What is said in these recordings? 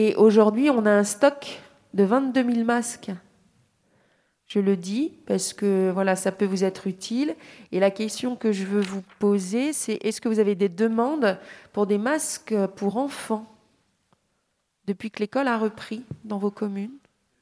Et aujourd'hui, on a un stock de 22 000 masques. Je le dis parce que voilà, ça peut vous être utile. Et la question que je veux vous poser, c'est est-ce que vous avez des demandes pour des masques pour enfants depuis que l'école a repris dans vos communes?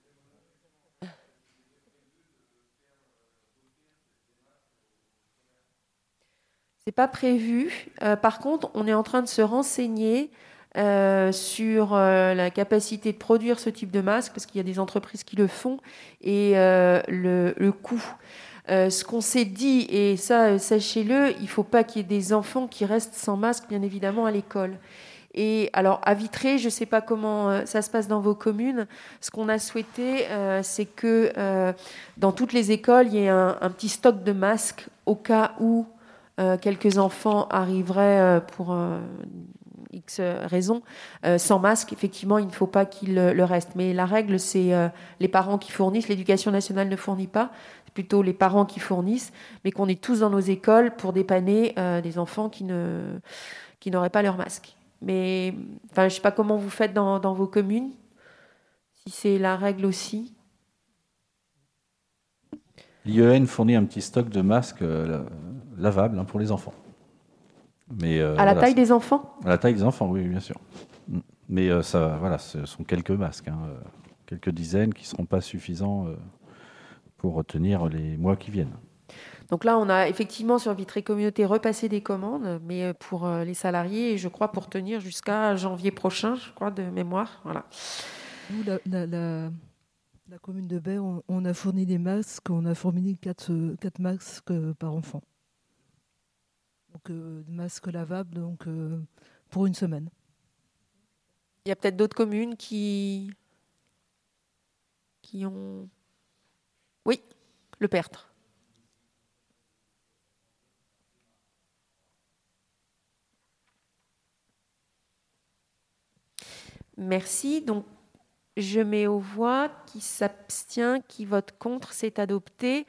C'est pas prévu. Par contre, on est en train de se renseigner sur la capacité de produire ce type de masque, parce qu'il y a des entreprises qui le font, et le coût. Ce qu'on s'est dit, et ça, sachez-le, il ne faut pas qu'il y ait des enfants qui restent sans masque, bien évidemment, à l'école. Et alors, à Vitré, je ne sais pas comment ça se passe dans vos communes. Ce qu'on a souhaité, c'est que dans toutes les écoles, il y ait un petit stock de masques au cas où quelques enfants arriveraient pour X raisons sans masque. Effectivement, il ne faut pas qu'ils le restent. Mais la règle, c'est les parents qui fournissent. L'éducation nationale ne fournit pas. C'est plutôt les parents qui fournissent, mais qu'on est tous dans nos écoles pour dépanner des enfants qui n'auraient pas leur masque. Mais je ne sais pas comment vous faites dans vos communes, si c'est la règle aussi. L'IEN fournit un petit stock de masques lavables pour les enfants. Mais À la taille des enfants? à la taille des enfants, oui, bien sûr. Mais ça, voilà, ce sont quelques masques, quelques dizaines qui ne seront pas suffisants pour retenir les mois qui viennent. Donc là, on a effectivement sur Vitré Communauté repassé des commandes, mais pour les salariés, et je crois pour tenir jusqu'à janvier prochain, je crois, de mémoire. Voilà. Nous, la commune de Baie, on a fourni des masques, on a fourni 4 masques par enfant. Donc, des masques lavables donc, pour une semaine. Il y a peut-être d'autres communes qui ont... Oui, le Pertre. Merci. Donc, je mets aux voix qui s'abstient, qui vote contre, c'est adopté.